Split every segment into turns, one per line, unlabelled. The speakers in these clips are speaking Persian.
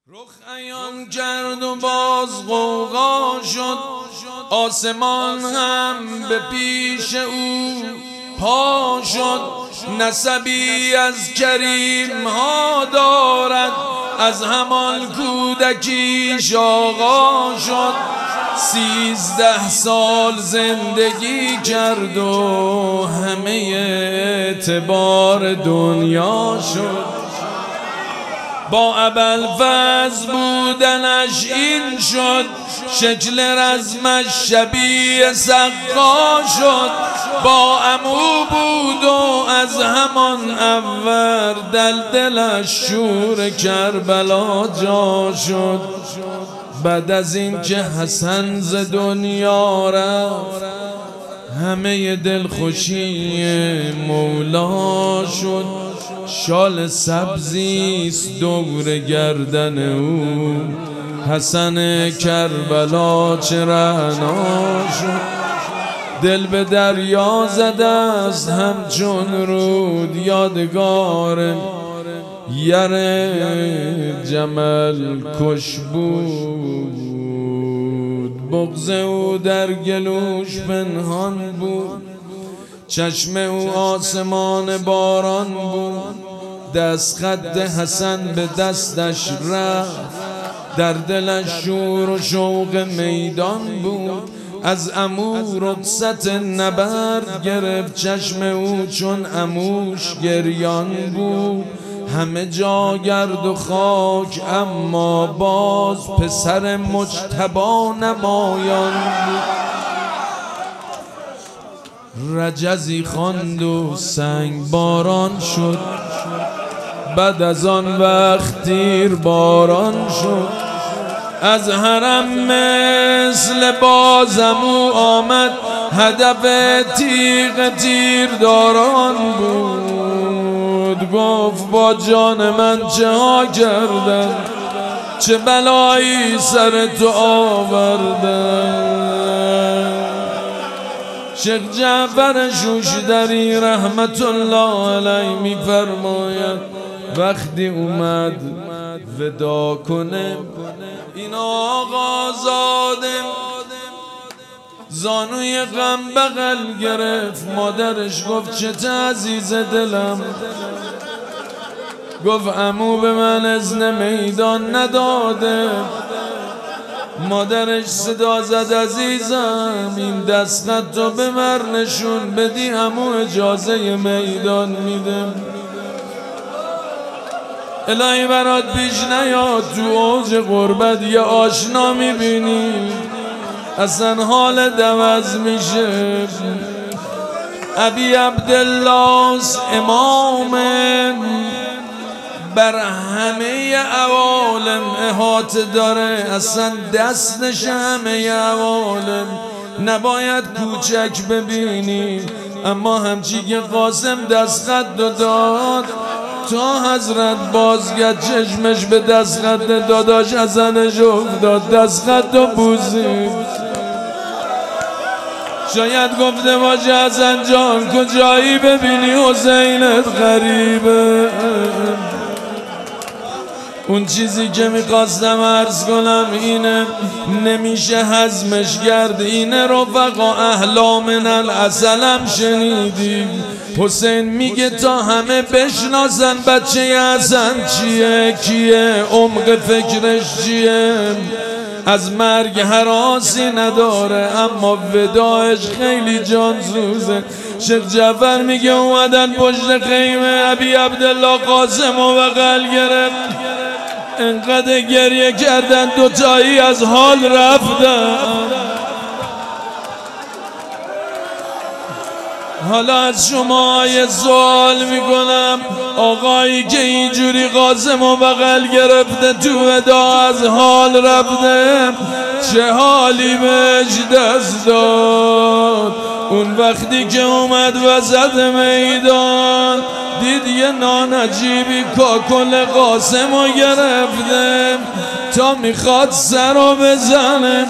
رخ عیان کرد و باز غوغا شد، آسمان هم به پیش او پا شد. نسبی از کریم ها دارد، از همان کودکیش آغا شد. 13 سال زندگی کرد و همه اعتبار دنیا شد. با ابوالفضل بودنش این شد، شکل رزمش شبیه سقا شد. با عمو بود و از همان اول دلش شور کربلا جا شد. بعد از این که حسن ز دنیا رفت، همه دلخوشی مولا شد. شال سبزیست دور گردن او، حسن کربلا چه رعنا شد. دل به دریا زده است همچون رود، یادگار یره جمل کش بود. بغض او در گلوش پنهان بود، چشم او آسمان باران بود. دست خط حسن به دستش رفت، در دلش شور و شوق میدان بود. از عمو رخصت نبرد گرفت، چشم او چون عموش گریان بود. همه جا گرد و خاک اما باز پسر مجتبی نمایان بود. رجزی خواند و سنگ باران شد، بعد از آن وقت تیر باران شد. از حرم مثل بازمو آمد، هدف تیغ تیرداران بود. گفت با جان من چه ها کردن، چه بلایی سر تو آوردن. شیخ جعفر شوشتری رحمت الله علیه می فرماید وقتی اومد ودا کنه، این آقا زاده زانوی غم بغل گرفت. مادرش گفت چه عزیز دلم، گفت عمو به من اذن میدان نداده. مادرش صدا زد عزیزم این دست خطو ببر نشون بدی، عمو اجازه میدان میدم. الهی برات پیش نیاد تو اوج غربت یه آشنا میبینی اصلا حال دوز میشه. ابی عبدالله امام بر همه عوالم احاطه داره، اصلا دستش همه عوالم. نباید کوچک ببینی، اما همچی که قاسم دست خط داد تا حضرت بازگشت چشمش به دست خط داداش حسنش افتاد، دست خط و بوزید. شاید گفته باشه حسن جان کجایی ببینی حسینت غریبه. اون چیزی که میخواستم عرض کنم اینه، نمیشه هضمش کرد. اینه رفقا اهلا من العسلم شنیدیم. حسین میگه تا همه بشناسن بچه حسن چیه، کیه، عمق فکرش چیه. از مرگ هراسی نداره اما وداعش خیلی جانسوزه. شیخ جعفر میگه اومدن پشت خیمه، ابی عبدالله قاسم و بغل گرفت، انقدر گریه کردن دوتایی از حال رفتن. حالا از شما یه سوال میکنم، آقایی که اینجوری قاسم و بغل گرفته تو ودا از حال رفته، چه حالی بهش دست داد؟ اون وقتی که اومد وسط میدان دید یه نانجیبی کاکل قاسم رو گرفته تا میخواد سر رو بزنه.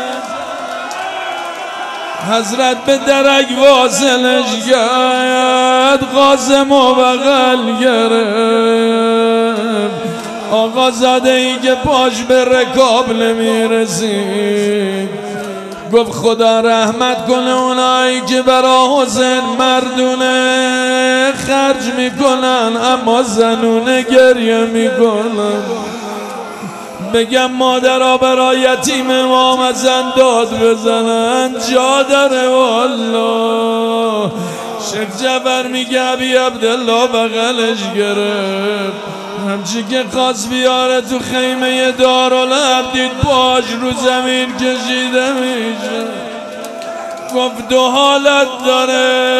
حضرت به درک واصلش کرد، قاسم و بغل گرفت. آقا زاده ای که پاش به رکاب نمیرسید گفت خدا رحمت کنه اونایی که برا حسین مردونه خرج میکنن اما زنونه گریه میکنن. بگم مادرها برای یتیم امام حسن داد بزنن جا داره والله. شیخ جعفر میگه ابی عبدالله بغلش گرفت همچی که خواست بیاره تو خیمه دارالحرب دید پاش رو زمین کشیده میشه. گفت دو حالت داره،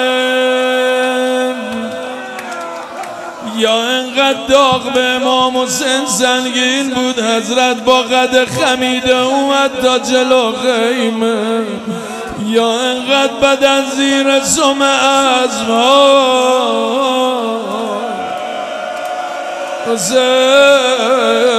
یا انقدر داغ به امام حسین سنگین بود حضرت با قد خمیده اومد تا جلو خیمه، یا انقدر بدن زیر سم اسب‌ها حسین